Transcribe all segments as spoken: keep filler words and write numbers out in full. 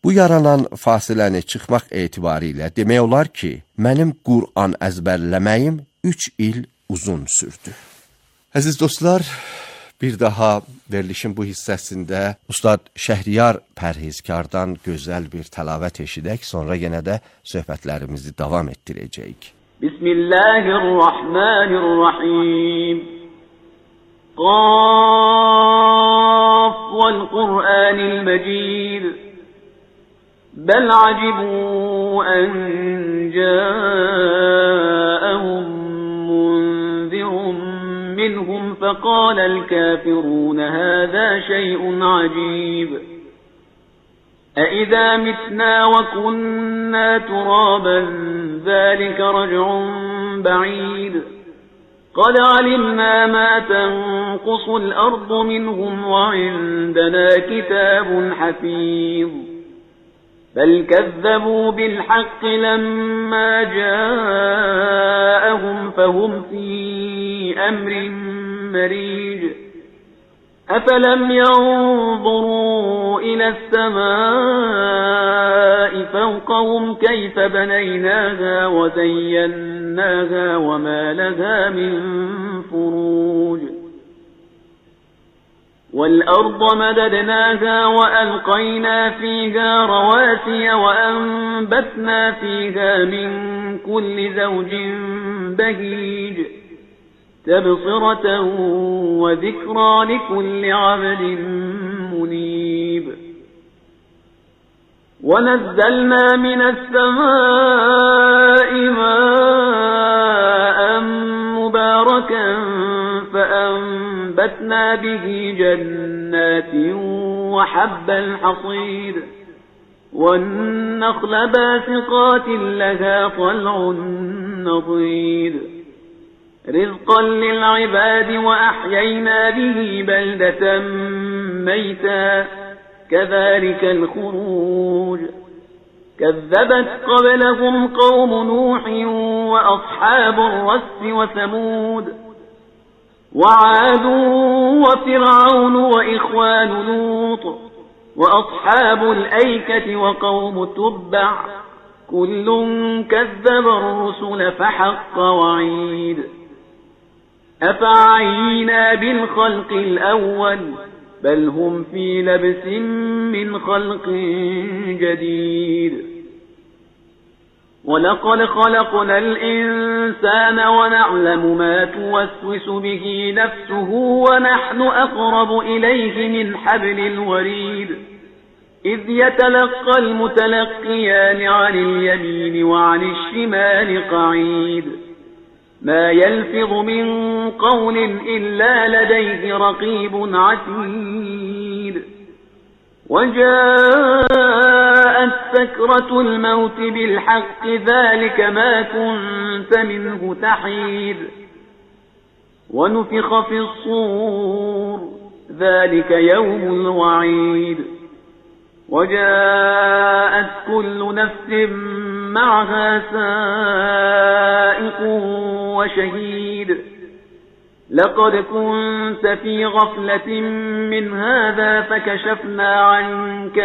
Bu yaranan fasiləni çıxmaq etibarilə demək olar ki, mənim Qur'an əzbərləməyim üç il uzun sürdü. Əziz dostlar, bir daha verilişin bu hissəsində Ustad Şəhriyar Pərhizkardan gözəl bir təlavət eşidək, sonra yenə də söhbətlərimizi davam etdirəcəyik. Bismillahirrahmanirrahim. Qaf vel Kur'anil Mecid. Bel acibu en ca'ahum munzirun minhum fekâlel kâfirûne hâzâ şey'un acib. أَإِذَا مِتْنَا وَكُنَّا تُرَابًا ذَلِكَ رَجْعٌ بَعِيدٌ قَدْ عَلِمْنَا مَا تَنْقُصُ الْأَرْضُ مِنْهُمْ وَعِنْدَنَا كِتَابٌ حَفِيظٌ بَلْ كَذَّبُوا بِالْحَقِّ لَمَّا جَاءَهُمْ فَهُمْ فِي أَمْرٍ مَرِيجٍ أَفَلَمْ يَنْظُرُوا إِلَى السَّمَاءِ فَوْقَهُمْ كَيْفَ بَنَيْنَاهَا وَزَيَّنَّاهَا وَمَا لَهَا مِنْ فُرُوجٍ وَالْأَرْضَ مَدَدْنَاهَا وَأَلْقَيْنَا فِيهَا رَوَاسِيَ وَأَنْبَتْنَا فِيهَا مِنْ كُلِّ زَوْجٍ بَهِيجٍ تبصرة وذكرى لكل عبد منيب ونزلنا من السماء ماء مباركا فأنبتنا به جنات وحب الحصيد والنخل باسقات لها طلع نضيد رزقا للعباد وأحيينا به بلدة ميتا كذلك الخروج كذبت قبلهم قوم نوح وأصحاب الرس وثمود وعاد وفرعون وإخوان لوط وأصحاب الأيكة وقوم تبع كل كذب الرسل فحق وعيد أفعينا بالخلق الأول بل هم في لبس من خلق جديد ولقد خلقنا الإنسان ونعلم ما توسوس به نفسه ونحن أقرب إليه من حبل الوريد إذ يتلقى المتلقيان عن اليمين وعن الشمال قعيد ما يلفظ من قول إلا لديه رقيب عتيد وجاءت سكرة الموت بالحق ذلك ما كنت منه تحيد ونفخ في الصور ذلك يوم الوعيد وجاءت كل نفس معها سائق وشهيد لقد كنت في غفلة من هذا فكشفنا عنك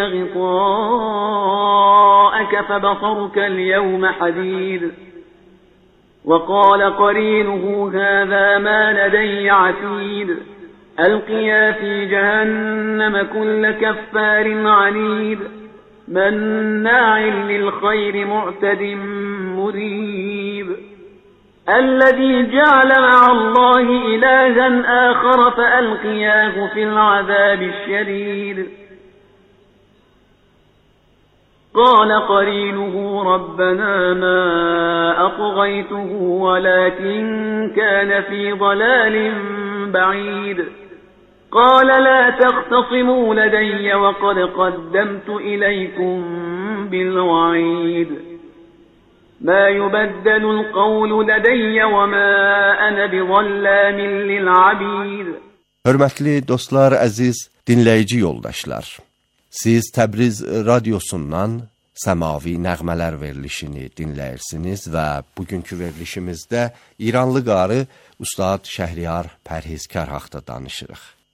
غطاءك فبصرك اليوم حديد وقال قرينه هذا ما لدي عتيد ألقيا في جهنم كل كفار عنيد مناع للخير معتد مريب الذي جعل مع الله إلها آخر فألقياه في العذاب الشديد قال قرينه ربنا ما أطغيته ولكن كان في ضلال بعيد قال لا تختصموا لدي وقد قدمت إليكم بالوعيد ما يبدل القول لدي وما أنا بظلام للعبيد. Hörmətli dostlar, əziz dinləyici yoldaşlar, siz Təbriz radiosundan səmavi nəğmələr verilişini dinləyirsiniz və bugünkü verilişimizdə İranlı qarı Ustad Şəhriyar Pərhizkar haqqında danışırıq.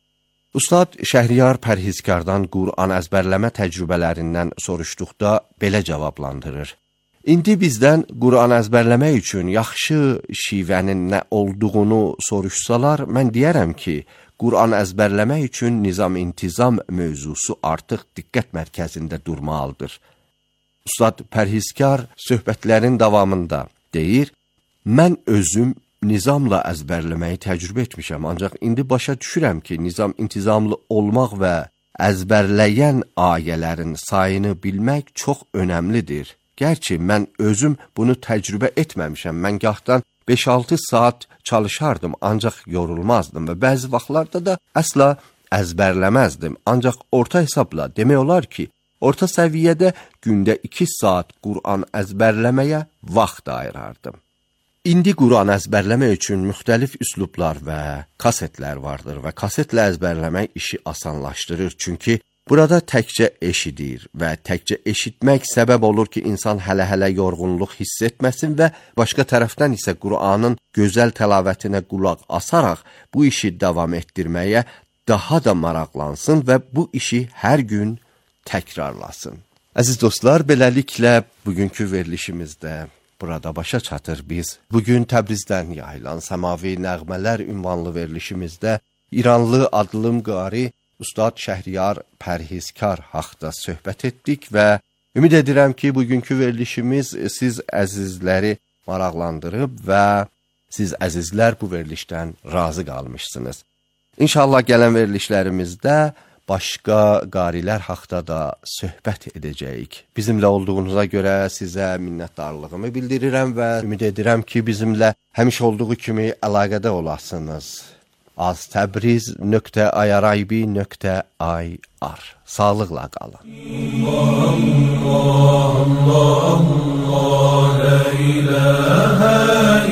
Ustad Şəhriyar Pərhizkardan Qur'an əzbərləmə təcrübələrindən soruşduqda belə cavablandırır. İndi bizdən Qur'an əzbərləmək üçün yaxşı şivənin nə olduğunu soruşsalar, mən deyərəm ki, Qur'an əzbərləmək üçün nizam-intizam mövzusu artıq diqqət mərkəzində durmalıdır. Ustad Pərhizkar söhbətlərin davamında deyir, mən özüm nizamla əzbərləməyi təcrübə etmişəm, ancaq indi başa düşürəm ki, nizam-intizamlı olmaq və əzbərləyən ayələrin sayını bilmək çox önəmlidir. Gərçi mən özüm bunu təcrübə etməmişəm, mən gahdan beş altı saat çalışardım, ancaq yorulmazdım və bəzi vaxtlarda da əsla əzbərləməzdim. Ancaq orta hesabla demək olar ki, orta səviyyədə gündə iki saat Qur'an əzbərləməyə vaxt ayırardım. İndi Qur'an əzbərləmək üçün müxtəlif üslublar və kasetlər vardır və kasetlə əzbərləmək işi asanlaşdırır. Çünki burada təkcə eşidir və təkcə eşitmək səbəb olur ki, insan hələ-hələ yorğunluq hiss etməsin və başqa tərəfdən isə Qur'anın gözəl təlavətinə qulaq asaraq bu işi davam etdirməyə daha da maraqlansın və bu işi hər gün təkrarlasın. Əziz dostlar, beləliklə bugünkü verilişimizdə burada başa çatır biz. Bugün Təbrizdən yayılan Səmavi Nəğmələr ünvanlı verilişimizdə İranlı adlım qari Ustad Şəhriyar Pərhizkar haqda söhbət etdik və ümid edirəm ki, bugünkü verilişimiz siz əzizləri maraqlandırıb və siz əzizlər bu verilişdən razı qalmışsınız. İnşallah gələn verilişlərimizdə başqa qarilər haqda da söhbət edəcəyik. Bizimlə olduğunuza görə sizə minnətdarlığımı bildirirəm və ümid edirəm ki, bizimlə həmişə olduğu kimi əlaqədə olasınız. az təbriz nöqtə ayaraybi nöqtə ay ar. Sağlıqla qalın. Allah, Allah, Allah, la ilahe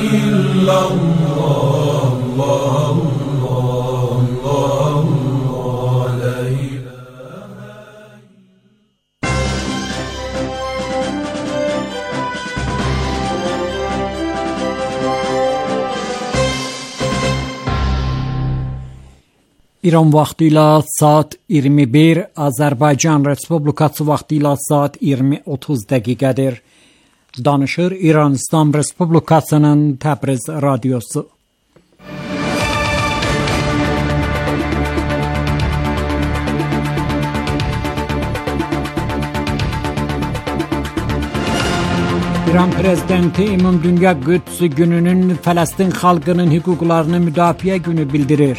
illallah, Allah. İran vaxtı ilə saat iyirmi bir, Azərbaycan Respublikası vaxtı ilə saat iyirmi otuz dəqiqədir. Danışır İran İslam Respublikasının Təbriz radiosu. İran Prezidenti Ümumdünya Qüds gününün Fələstin xalqının hüquqlarını müdafiə günü bildirir.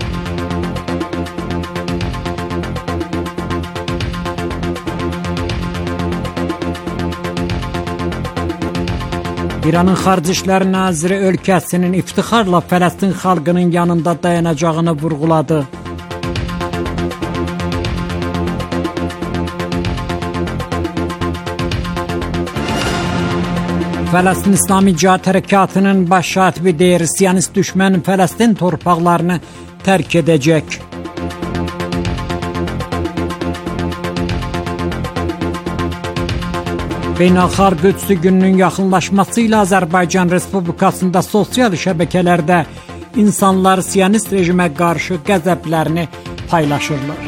İranın Xarici İşlər Naziri ölkəsinin iftixarla Fələstin xalqının yanında dayanacağını vurğuladı. Fələstin İslami Cihad Hərəkatının baş katibi deyir, Siyonist düşmən Fələstin torpaqlarını tərk edəcək. Beynəlxalq Qüds gününün yaxınlaşması ilə Azərbaycan Respublikasında sosial şəbəkələrdə insanlar Siyonist rejimə qarşı qəzəblərini paylaşırlar.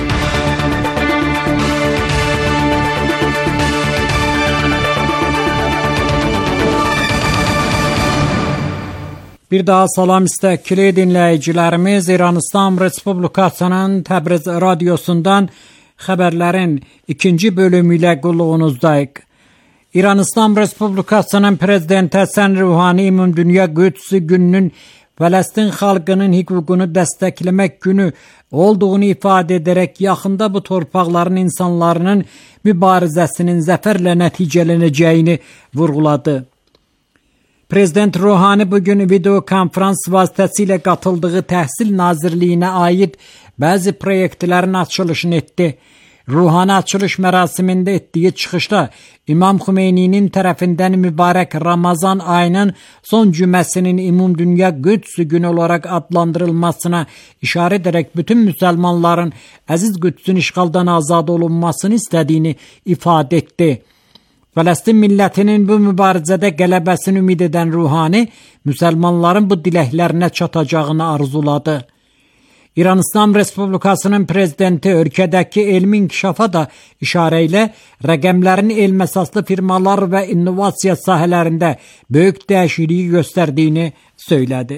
Bir daha salam istəkli dinləyicilərimiz, İran İslam Respublikasının Təbriz radiosundan xəbərlərin ikinci bölümü ilə qulluğunuzdayıq. İran İslam Respublikasının Prezidenti Həsən Ruhani Ümumdünya Qüds gününün Fələstin xalqının hüququnu dəstəkləmək günü olduğunu ifadə edərək yaxında bu torpaqların insanlarının mübarizəsinin zəfərlə nəticələnəcəyini vurğuladı. Prezident Ruhani bugün video konferans vasitəsilə qatıldığı Təhsil Nazirliyinə aid bəzi proyektlərin açılışını etdi. Ruhani açılış mərasimində etdiyi çıxışda İmam Xümeyninin tərəfindən mübarək Ramazan ayının son cüməsinin Ümumdünya Qüds günü olaraq adlandırılmasına işarə edərək bütün müsəlmanların əziz Qüdsün işğaldan azad olunmasını istədiyini ifadə etdi. Fələstin millətinin bu mübarizədə qələbəsini ümid edən Ruhani, müsəlmanların bu diləklərinə çatacağını arzuladı. İran-İslam Respublikasının prezidenti ölkədəki elmi inkişafa da işarə ilə rəqəmlərin elm əsaslı firmalar və innovasiya sahələrində böyük dəyişikliyi göstərdiyini söylədi.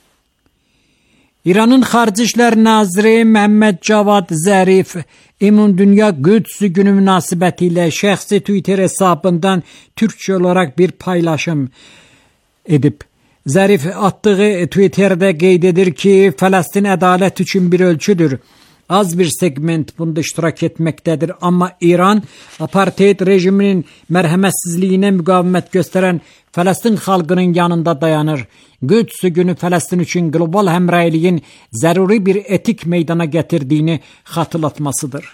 İranın Xarici İşlər Naziri Məhəmməd Cavad Zərif Ümumdünya Qüds Günü münasibətilə şəxsi Twitter hesabından Türkçe olaraq bir paylaşım edib. Zərif attığı Twitter'də qeyd edir ki, Fələstin ədalət üçün bir ölçüdür. Az bir segment bunda iştirak etməkdədir. Amma İran apartheid rejiminin mərhəmətsizliyinə müqavimət göstərən Fələstin xalqının yanında dayanır. Qüds günü Fələstin üçün qlobal həmrəyliyin zəruri bir etik meydana gətirdiyini xatırlatmasıdır.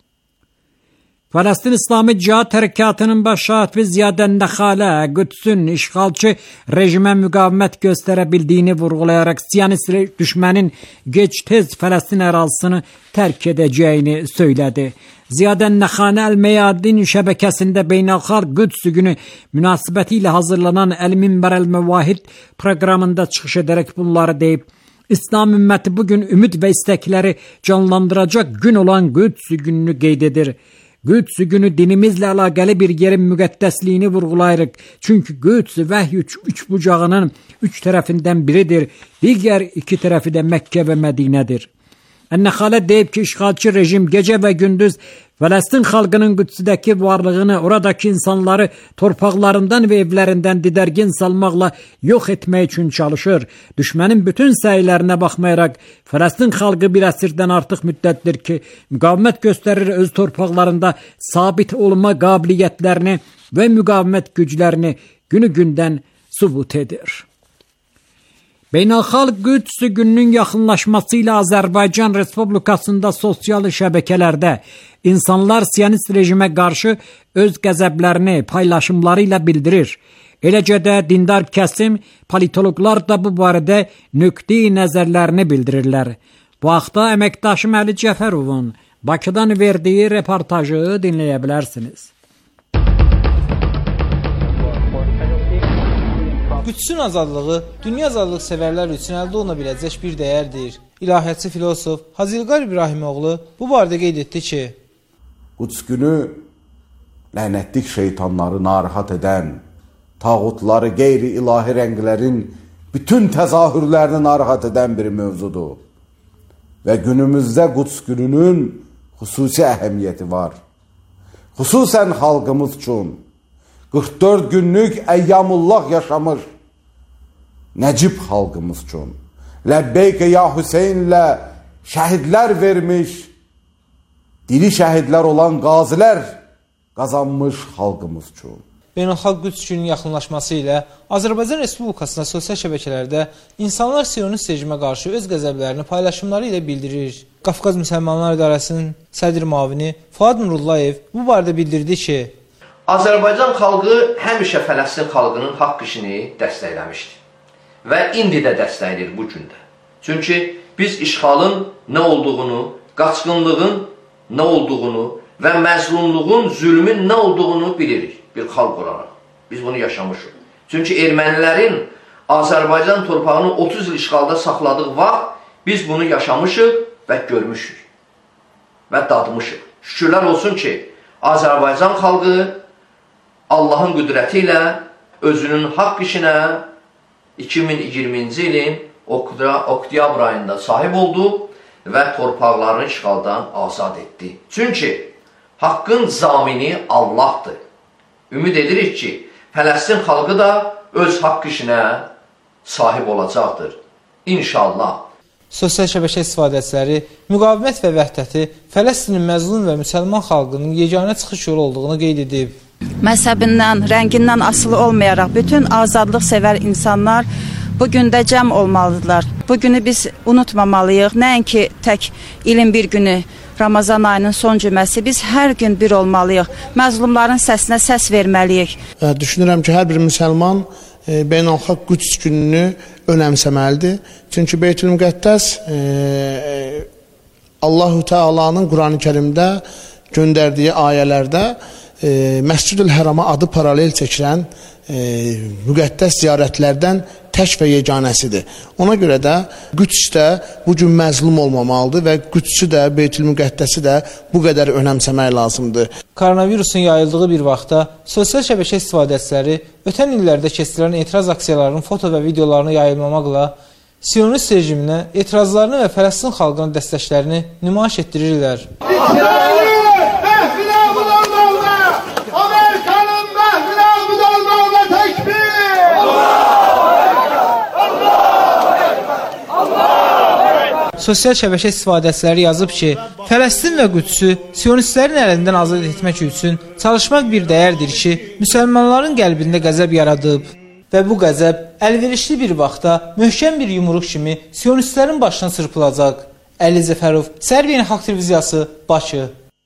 Fələstin İslami Cihad Hərəkatının baş şahifi Ziyadə Nəxalə Qüdsün işğalçı rejimə müqavimət göstərə bildiyini vurğulayaraq Siyonist düşmənin gec-tez Fələstin ərazisini tərk edəcəyini söylədi. Ziyadə Nəxalə Əl-Meyadin şəbəkəsində Beynəlxalq Qüds günü münasibəti ilə hazırlanan Əl-Minbər Əl-Məvahid proqramında çıxış edərək bunları deyib. İslam ümməti bugün ümid və istəkləri canlandıracaq gün olan Qüds gününü qeyd edir. Qüds günü dinimizlə əlaqəli bir yerin müqəddəsliyini vurğulayırıq. Çünki Qüds vəhy üç, üç bucağının üç tərəfindən biridir. Digər iki tərəfi də Məkkə və Mədinədir. Ən-Nəxalə deyib ki, işğalçı rejim gecə və gündüz Fələstin xalqının Qüdsdəki varlığını, oradakı insanları torpaqlarından və evlərindən didərgin salmaqla yox etmək üçün çalışır. Düşmənin bütün səylərinə baxmayaraq, Fələstin xalqı bir əsrdən artıq müddətdir ki, müqavimət göstərir, öz torpaqlarında sabit olma qabiliyyətlərini və müqavimət güclərini günü-gündən sübut edir. Beynəlxalq Qüds gününün yaxınlaşması ilə Azərbaycan Respublikasında sosial şəbəkələrdə insanlar Siyonist rejimə qarşı öz qəzəblərini paylaşımları ilə bildirir. Eləcə də dindar kəsim, politologlar da bu barədə nöqteyi nəzərlərini bildirirlər. Bu haqda əməkdaşım Əli Cəfərovun Bakıdan verdiyi reportajı dinləyə bilərsiniz. Qüdsün azadlığı dünya azadlıq sevərlər üçün əldə oluna biləcək bir dəyərdir. İlahiyyatçı filosof Hazilqar İbrahimoğlu bu barədə qeyd etdi ki, Qüds günü lənətlik şeytanları narahat edən, tağutları, qeyri-ilahi rənglərin bütün təzahürlərini narahat edən bir mövzudur. Və günümüzdə Qüds gününün xüsusi əhəmiyyəti var. Xüsusən xalqımız üçün qırx dörd günlük əyyamullah yaşamış Nəcib xalqımız üçün, Ləbbeykə ya Hüseynlə şəhidlər vermiş, diri şəhidlər olan qazilər qazanmış xalqımız üçün. Beynəlxalq Qüds gününün yaxınlaşması ilə Azərbaycan Respublikasında sosial şəbəkələrdə insanlar Siyonist rejimə qarşı öz qəzəblərini paylaşımları ilə bildirir. Qafqaz Müsəlmanlar İdarəsinin sədr müavini Fuad Nurullayev bu barədə bildirdi ki, Azərbaycan xalqı həmişə Fələstin xalqının haqq işini dəstəkləmişdir və indi də dəstəkləyir bu gündə. Çünki biz işğalın nə olduğunu, qaçqınlığın nə olduğunu və məzlumluğun, zülmün nə olduğunu bilirik bir xalq olaraq. Biz bunu yaşamışıq. Çünki ermənilərin Azərbaycan torpağını otuz il işğalda saxladığı vaxt biz bunu yaşamışıq və görmüşük və dadmışıq. Şükürlər olsun ki, Azərbaycan xalqı Allahın qüdrəti ilə özünün haqq işinə iki min iyirminci ilin oktyabr ayında sahib oldu və torpaqlarını işğaldan azad etdi. Çünki haqqın zamini Allahdır. Ümid edirik ki, Fələstin xalqı da öz haqq işinə sahib olacaqdır. İnşallah. Sosial şəbəkə istifadəçiləri müqavimət və vəhdəti Fələstinin məzlum və müsəlman xalqının yeganə çıxış yolu olduğunu qeyd edib. Məzhəbindən, rəngindən asılı olmayaraq bütün azadlıq sevər insanlar bu gündə cəm olmalıdırlar. Bu günü biz unutmamalıyıq. Nəinki tək ilin bir günü, Ramazan ayının son cüməsi, biz hər gün bir olmalıyıq. Məzlumların səsinə səs verməliyik. Düşünürəm ki, hər bir müsəlman e, beynəlxalq Qüds gününü önəmsəməlidir. Çünki Beytül-Müqəddəs e, e, Allahu Teala'nın Quran-ı Kərimdə göndərdiyi ayələrdə e, Məscid-ül Hərama adı paralel çəkilən e, müqəddəs ziyarətlərdən tək və yeganəsidir. Ona görə də Qüds də bu gün məzlum olmamalıdır və Qüdsü də, Beytül-Müqəddəsi də bu qədər önəmsəmək lazımdır. Koronavirusun yayıldığı bir vaxtda sosial şəbəkə istifadəçiləri ötən illərdə keçirilən etiraz aksiyalarının foto və videolarını yayılmamaqla Siyonist rejiminə etirazlarını və Fələstin xalqının dəstəklərini nümayiş etdirirlər. Sosial şəbəkə istifadəçiləri yazıb ki, Fələstin və Qüdsü Siyonistlərin əlindən azad etmək üçün çalışmaq bir dəyərdir ki, müsəlmanların qəlbində qəzəb yaradıb və bu qəzəb əlverişli bir vaxtda möhkəm bir yumruq kimi Siyonistlərin başına çırpılacaq. Əli Zəfərov, Səhər Beynəlxalq Televiziyası, Bakı.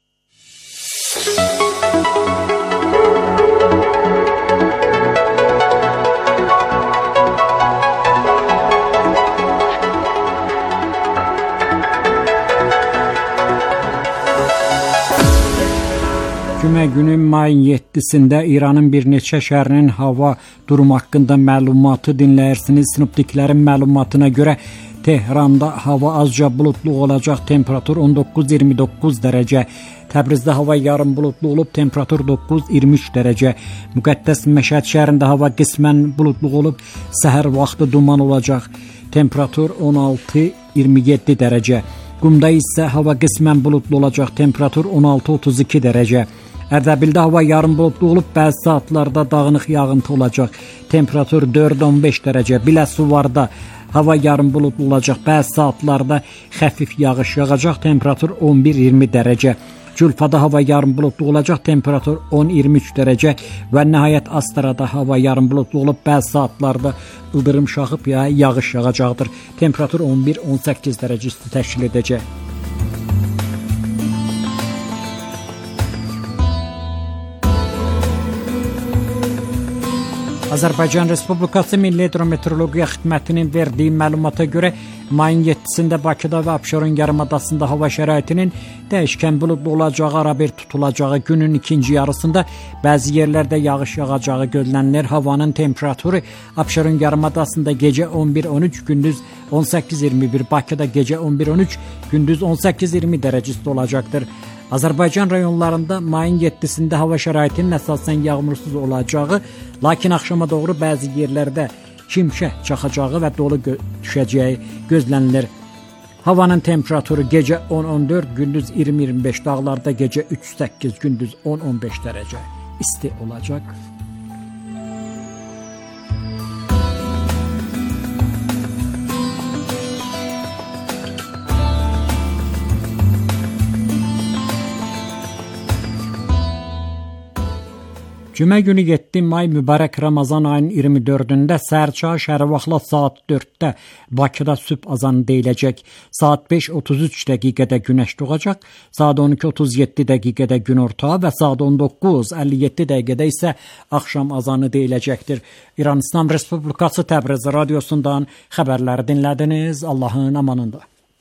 Cümə günü mayın yeddisində İranın bir neçə şəhərinin hava durumu haqqında məlumatı dinləyirsiniz. Sinoptiklərin məlumatına görə Tehranda hava azca bulutlu olacaq, temperatur on doqquz iyirmi doqquz dərəcə. Təbrizdə hava yarım bulutlu olub, temperatur doqquz iyirmi üç dərəcə. Müqəddəs Məşhəd şəhərində hava qismən bulutlu olub, səhər vaxtı duman olacaq, temperatur on altı iyirmi yeddi dərəcə. Qumda isə hava qismən bulutlu olacaq, temperatur on altı otuz iki dərəcə. Ərdəbildə hava yarım bulutlu olub, bəzi saatlarda dağınıq yağıntı olacaq, temperatur dörd on beş dərəcə. Biləsuvarda hava yarım bulutlu olacaq, bəzi saatlarda xəfif yağış yağacaq, temperatur on bir iyirmi dərəcə. Culfada hava yarım bulutlu olacaq, temperatur on iyirmi üç dərəcə və nəhayət Astarada hava yarım bulutlu olub, bəzi saatlarda ildırım şaxıb ya yağış yağacaqdır. Temperatur on bir on səkkiz dərəcə isti təşkil edəcək. Azərbaycan Respublikası Milli Hidrometeorologiya Xidmətinin verdiyi məlumata görə mayın yeddisində Bakıda və Abşeron yarımadasında hava şəraitinin dəyişkən buludlu olacağı, arabir tutulacağı, günün ikinci yarısında bəzi yerlərdə yağış yağacağı gözlənilir. Havanın temperaturu Abşeron yarımadasında gecə on bir on üç, gündüz on səkkiz iyirmi bir, Bakıda gecə on bir on üç, gündüz on səkkiz iyirmi dərəcə isti olacaqdır. Azərbaycan rayonlarında mayın yeddisində hava şəraitinin əsasən yağmursuz olacağı, lakin axşama doğru bəzi yerlərdə şimşək çaxacağı və dolu gö düşəcəyi gözlənilir. Havanın temperaturu gecə on on dörd, gündüz iyirmi iyirmi beş, dağlarda gecə üç səkkiz, gündüz on on beş dərəcə isti olacaq. Cümə günü yeddi may mübarək Ramazan ayının iyirmi dördündə səhərçağı şəhəri vaxtla saat dörddə Bakıda sübh azanı deyiləcək. Saat beş otuz üç dəqiqədə günəş doğacaq, saat on iki otuz yeddi dəqiqədə günorta və saat on doqquz əlli yeddi dəqiqədə isə axşam azanı deyiləcəkdir. İran İslam Respublikası Təbriz radiosundan xəbərləri dinlədiniz. Allahın amanında.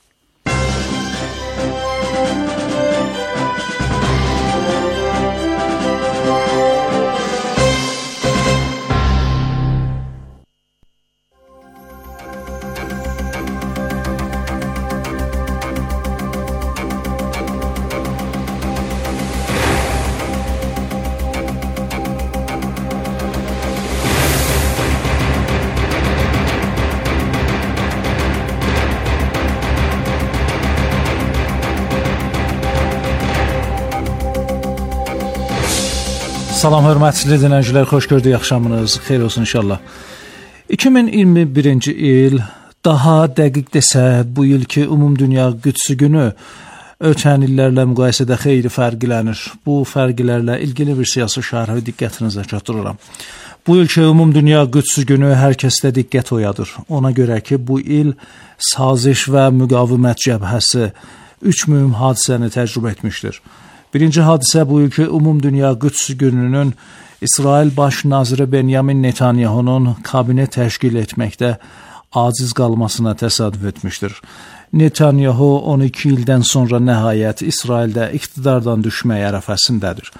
Salam hörmətli dinləyicilər, xoş gördük, axşamınız xeyir olsun inşallah. iki min iyirmi birinci il, daha dəqiq desək, bu ilki Ümumdünya Qüds günü ötən illərlə müqayisədə xeyli fərqlənir. Bu fərqlərlə ilgili bir siyasi şərhi diqqətinizə çatdırıram. Bu ilki Ümumdünya Qüds günü hər kəsdə diqqət oyadır. Ona görə ki, bu il saziş və müqavimət cəbhəsi üç mühüm hadisəni təcrübə etmişdir. Birinci hadisə bu ilki Ümumdünya Qüds gününün İsrail Baş naziri Benyamin Netanyahunun kabinet təşkil etməkdə aciz qalmasına təsadüf etmişdir. Netanyahu on iki ildən sonra nəhayət İsraildə iqtidardan düşmək ərəfəsindədir.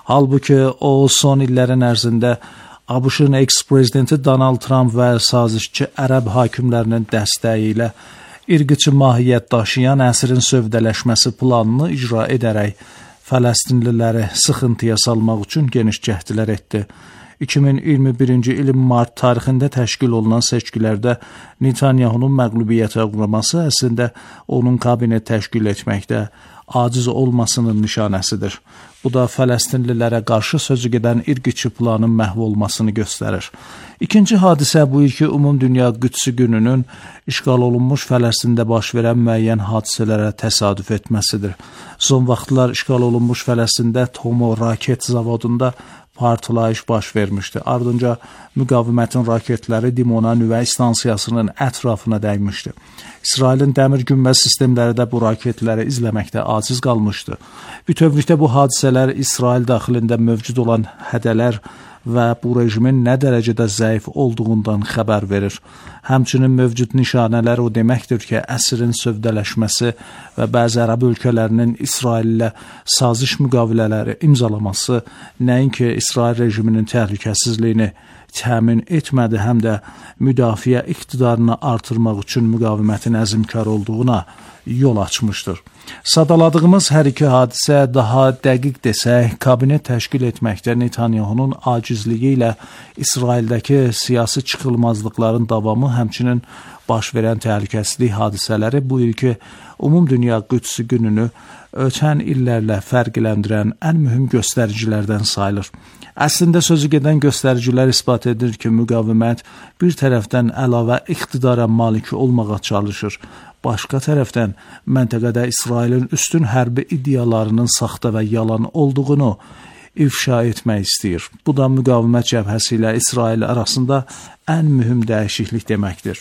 Halbuki o son illərin ərzində ABŞ-ın eks-prezidenti Donald Trump və sazişçi ərəb hakimlərinin dəstəyi ilə irqiçi mahiyyət daşıyan əsrin sövdələşməsi planını icra edərək Fələstinliləri sıxıntıya salmaq üçün geniş cəhdlər etdi. iki min iyirmi birinci ilin mart tarixində təşkil olunan seçkilərdə Netanyahunun məğlubiyyətə uğraması əslində onun kabinet təşkil etməkdə aciz olmasının nişanəsidir. Bu da Fələstinlilərə qarşı sözü gedən irqiçi planın məhv olmasını göstərir. İkinci hadisə bu ilki Ümumdünya Qüds gününün işğal olunmuş Fələstində baş verən müəyyən hadisələrə təsadüf etməsidir. Son vaxtlar işğal olunmuş Fələstində Tomo raket zavodunda partlayış baş vermişdi. Ardınca müqavimətin raketləri Dimona nüvə stansiyasının ətrafına dəymişdi. İsrailin dəmir günbəz sistemləri də bu raketləri izləməkdə aciz qalmışdı. Bütövlükdə bu hadisələr İsrail daxilində mövcud olan hədələr və bu rejimin nə dərəcədə zəif olduğundan xəbər verir. Həmçinin mövcud nişanələr o deməkdir ki, əsrin sövdələşməsi və bəzi ərəb ölkələrinin İsrail ilə saziş müqavilələri imzalaması nəinki İsrail rejiminin təhlükəsizliyini təmin etmədi, həm də müdafiə iqtidarını artırmaq üçün müqavimətin əzmkar olduğuna yol açmışdır. Sadaladığımız hər iki hadisə daha dəqiq desək, kabinet təşkil etməkdə Netanyahunun acizliyi ilə İsraildəki siyasi çıxılmazlıqların davamı, həmçinin baş verən təhlükəsizlik hadisələri bu ilki Ümumdünya Qüds gününü ötən illərlə fərqləndirən ən mühüm göstəricilərdən sayılır. Əslində sözü gedən göstəricilər isbat edir ki, müqavimət bir tərəfdən əlavə iqtidara malik olmağa çalışır. Başqa tərəfdən məntəqədə İsrailin üstün hərbi iddialarının saxta və yalan olduğunu ifşa etmək istəyir. Bu da müqavimət cəbhəsi ilə İsrail arasında ən mühüm dəyişiklik deməkdir.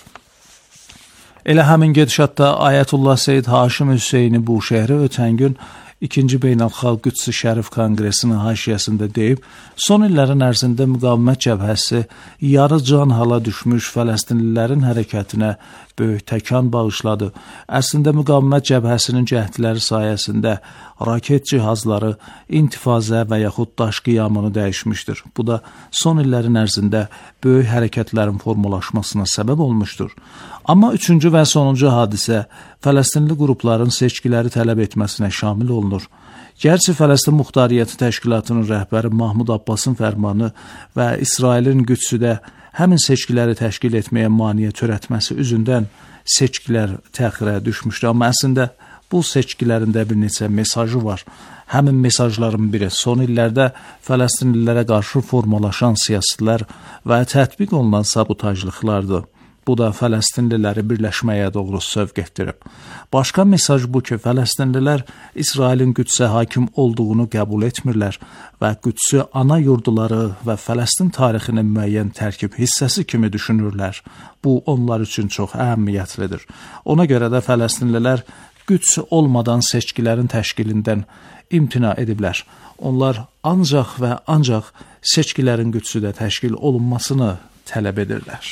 Elə həmin gedişatda Ayətullah Seyyid Haşim Hüseyni Buşehri ötən gün ikinci Beynəlxalq Qüds Şərif Konqresinin haşiyəsində deyib, son illərin ərzində müqavimət cəbhəsi yarı can hala düşmüş Fələstinlilərin hərəkətinə böyük təkan bağışladı. Əslində müqavimət cəbhəsinin cəhdləri sayəsində raket cihazları intifazə və yaxud daş qiyamını dəyişmişdir. Bu da son illərin ərzində böyük hərəkətlərin formalaşmasına səbəb olmuşdur. Amma üçüncü və sonuncu hadisə Fələstinli qrupların seçkiləri tələb etməsinə şamil olunur. Gerçi Fələstin Muxtariyyəti Təşkilatının rəhbəri Mahmud Abbasın fərmanı və İsrailin Qüdsüdə həmin seçkiləri təşkil etməyə maneə törətməsi üzündən seçkilər təxirə düşmüşdür. Amma əslində bu seçkilərin də bir neçə mesajı var. Həmin mesajların biri son illərdə Fələstinlilərə qarşı formalaşan siyasətlər və tətbiq olunan sabotajlıqlardır. Bu da Fələstinliləri birləşməyə doğru sövq etdirib. Başqa mesaj bu ki, Fələstinlilər İsrailin Qüdsə hakim olduğunu qəbul etmirlər və Qüdsü ana yurduları və Fələstin tarixinin müəyyən tərkib hissəsi kimi düşünürlər. Bu, onlar üçün çox əhəmiyyətlidir. Ona görə də Fələstinlilər Qüds olmadan seçkilərin təşkilindən imtina ediblər. Onlar ancaq və ancaq seçkilərin Qüdsüdə təşkil olunmasını tələb edirlər.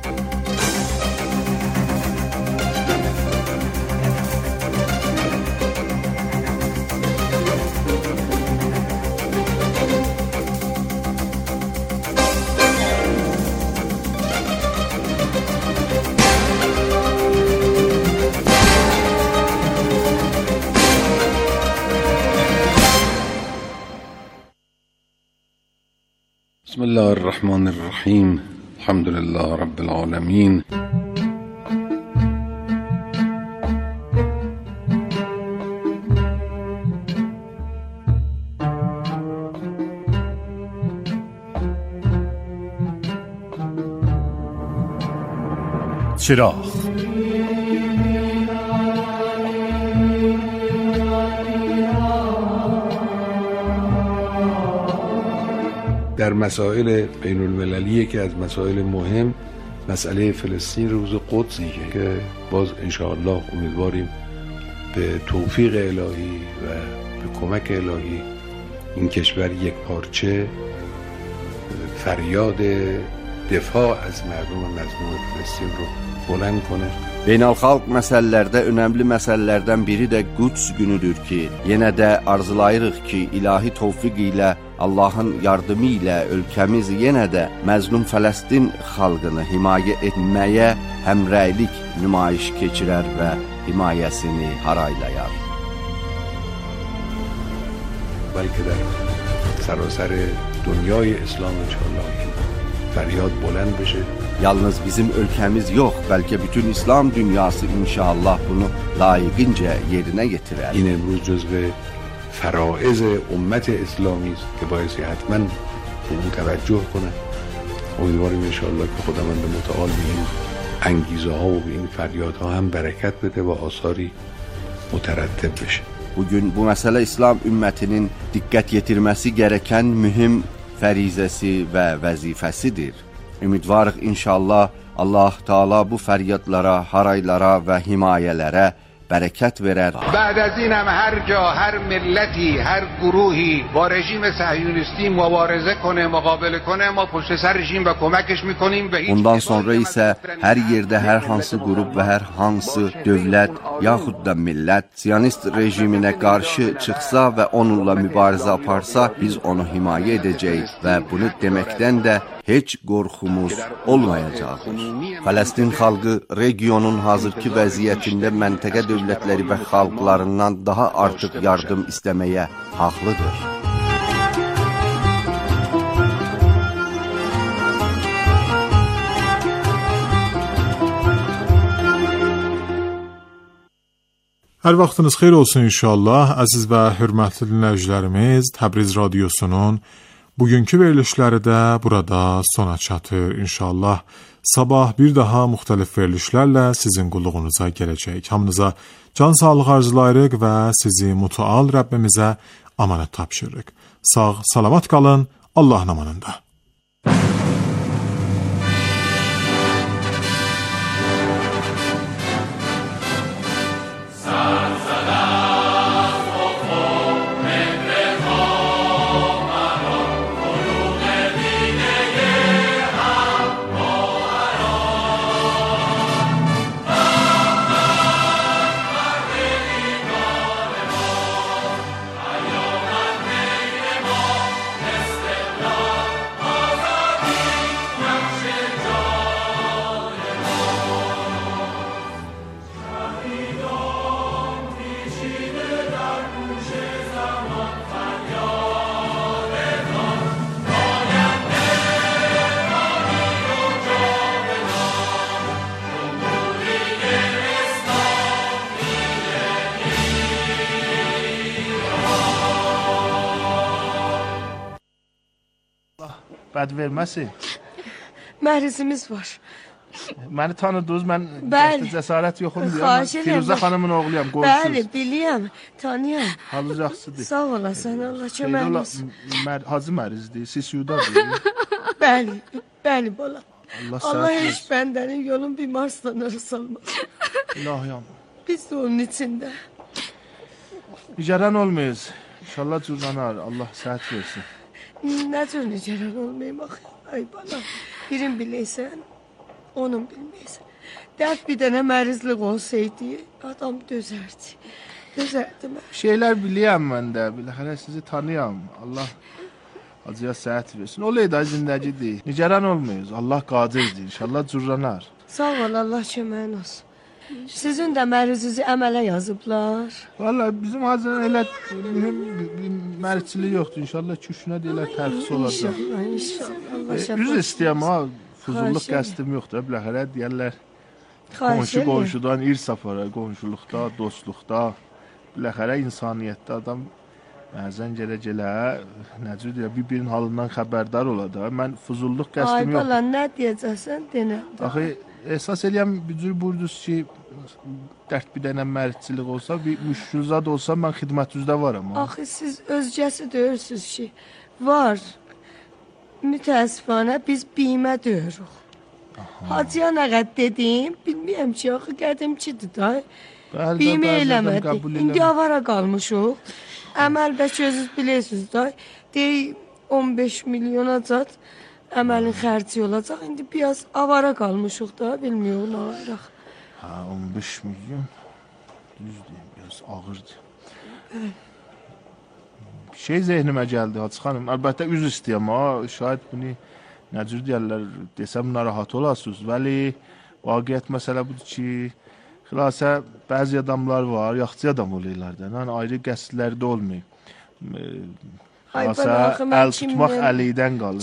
بسم الله الرحمن الرحیم الحمد لله رب العالمین. چراغ در مسائل بین المللی که از مسائل مهم مسئله فلسطین روز قدسیه که باز انشاءالله امیدواریم به توفیق الهی و به کمک الهی این کشور یک پارچه فریاد دفاع از مردم مظلوم فلسطین رو بلند کنه Beynəlxalq məsələlərdə önəmli məsələlərdən biri də Quds günüdür ki, yenə də arzulayırıq ki, ilahi tövfiq ilə, Allahın yardımı ilə ölkəmiz yenə də məzlum Fələstin xalqını himayə etməyə həmrəylik nümayiş keçirər və himayəsini haraylayar. بلکه در سراسر دنیای اسلام انشاءالله فریاد بلند بشه. Yalnız bizim ölkəmiz yox, bəlkə bütün İslam dünyası inşallah bunu layiqincə yerinə yetirər. این امروز جزو فرائض امت اسلامی است که باید حتما به اون توجه کنه. امیدواریم انشاءالله که خداوند متعال به این انگیزه ها و به این فریادها هم برکت بده و آثاری مترتب بشه. Bugün bu məsələ İslam ümmətinin diqqət yetirməsi gərəkən mühüm fərizəsi və vəzifəsidir. Ümidvarıq inşallah Allah Teala bu fəryadlara, haraylara və himayələrə برکت verər. بعد از این هم هر جا هر ملتی هر گروهی با رژیم صهیونیستی مبارزه کنه مقابله کنه ما پشت سر رژیم و کمکش میکنیم. Bundan sonra isə hər yerdə hər hansı qrup və hər hansı dövlət yaxud da millət Siyonist rejiminə qarşı çıxsa və onunla mübarizə aparsa biz onu himayə edəcəyik və bunu deməkdən də heç qorxumuz olmayacaqdır. Fələstin xalqı regionun hazırki vəziyyətində məntəqə dövlətləri və xalqlarından daha artıq yardım istəməyə haqlıdır. Hər vaxtınız xeyir olsun inşallah. Əziz və hörmətli dinləyicilərimiz, Təbriz radiosunun bugünkü verilişləri də burada sona çatır inşallah. Sabah bir daha müxtəlif verilişlərlə sizin qulluğunuza gələcək. Hamınıza can sağlıq arzulayırıq və sizi mütəal Rəbbimizə amanət tapşırırıq. Sağ, salamat qalın, Allahın amanında. Bəd verməsi. Məhrizimiz var. Məni tanıdınız, mən cəsarət yoxum deyəm. Firuzə xanımın oğluyam, qoşsuz. Bəli, biliyəm, tanıyam. Halı yaxşıdır. Sağ olasın, Allah kömək olsun. Hacı mərizdir, siz yudadır. Bəli, bəli bala. Allah, Allah heç bəndənin yolun bir marslanları salmaz. İlahiyam. Biz də onun içində. Nigaran olmayız. İnşallah cürlanar, Allah səhət versin. Nə cür nigaran olmayım axı? Ay bala, birin biləysən, onun bilməysən. Dərd bir dənə mərizlik olsaydı, adam dözərdi. Dözərdi mən. Şeylər biliyəm mən də, biləxərə sizi tanıyam. Allah acıya səhət versin. Olaydı da zindəcidir. Nigaran olmayız, Allah qadirdir. İnşallah cürlanar. Sağ ol, Allah köməyin olsun. Sizin də məruzinizi əmələ yazıblar. Vallahi bizim hazırın elə mühüm məruzçiliyi yoxdur. İnşallah ki, üçünə deyilər tərxis olacaq. İnşallah, inşallah. Üz istəyəm ha, fuzulluq qəsdim yoxdur. Biləxərə deyərlər, qonşu qonşudan irs aparar, qonşuluqda, dostluqda. Biləxərə insaniyyətdə adam bəzən gələ-gələ, necə deyər, bir-birinin halından xəbərdar olar da. Mən fuzulluq qəsdim yoxdur. Ay bala, nə deyəcəksən, denə. Axı, esas eləyəm, bücür buyurdunuz ki, dərd bir dənə məruzçilik olsa, bir müşkülzad olsa, mən xidmətinizdə varam. Axı, siz özgəsi deyirsiniz ki, var. Mütəəssifanə, biz bimə deyirik. Hacıya nə qəd dedim, bilməyəm ki, axı qədimkidir da. Bimə eləmədi. İndi avara qalmışıq. Əməlbəki özünüz bilirsiniz da. Deyək, on beş milyona cad əməlin xərci olacaq. İndi biraz avara qalmışıq da, bilmiyorum, nə olacaq. Ha, on beş milyon. Düz deyim, biraz ağırdır. Bir şey zehnimə gəldi Hacı xanım. Əlbəttə üz istəyəm ha. Şayad bunu nə cür deyirlər, desəm narahat olasınız. Vəli vaqiət məsələ budur ki, xilasə bəzi adamlar var, yaxçı adam oluyorlar da. Yəni ayrı qəsdləri də olmuyor. Xilasə əl tutmaq əliydən qalır.